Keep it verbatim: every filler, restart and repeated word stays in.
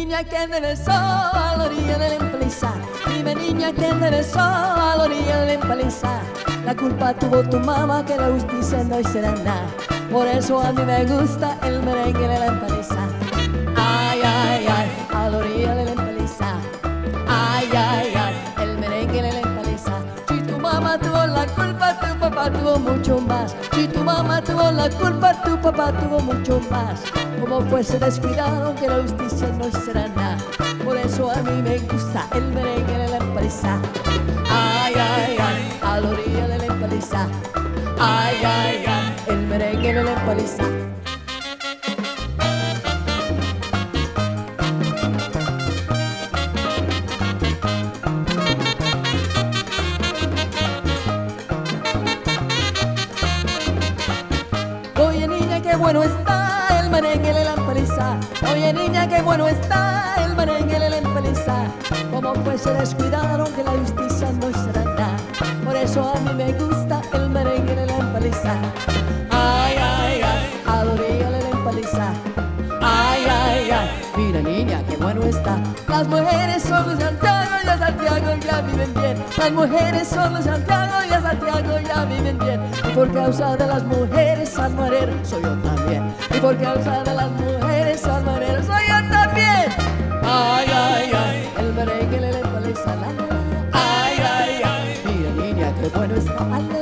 niña que me besó a la orilla de la empaliza. Dime niña que me besó a la orilla de la empaliza. La culpa tuvo tu mamá, que la justicia no será nada. Por eso a mí me gusta el merengue de la empaliza. Ay, ay, ay, a la orilla de la empaliza. Ay, ay, ay, el merengue de la empaliza. Si tu mamá tuvo la culpa, tu papá tuvo mucho más. Si tu mamá tuvo la culpa, tu papá tuvo mucho más. Como fuese descuidado, que la justicia no será nada. Por eso a mí me gusta el merengue de la empaliza. Ay, ay, ay, a la orilla de la empaliza. Ay, ay, ay, el merengue de la empaliza. Oye niña, qué bueno está el merengue de la empaliza. Oye niña, qué bueno está el merengue de la empaliza. Como pues se descuidaron, que la justicia no será nada. Por eso a mí me gusta el merengue de la empaliza. Ay, ay, ay, a la orilla de la empaliza. Ay, ay, ay, mira niña, qué bueno está. Las mujeres son de Santiago y a Santiago ya viven bien. Las mujeres son de Santiago y a Santiago ya viven bien. Y por causa de las mujeres salmarero soy yo también. Y por causa de las mujeres salmarero soy yo también. Ay, ay, ay, el merengue de la empaliza. Ay, ay, ay, mira niña, qué bueno está.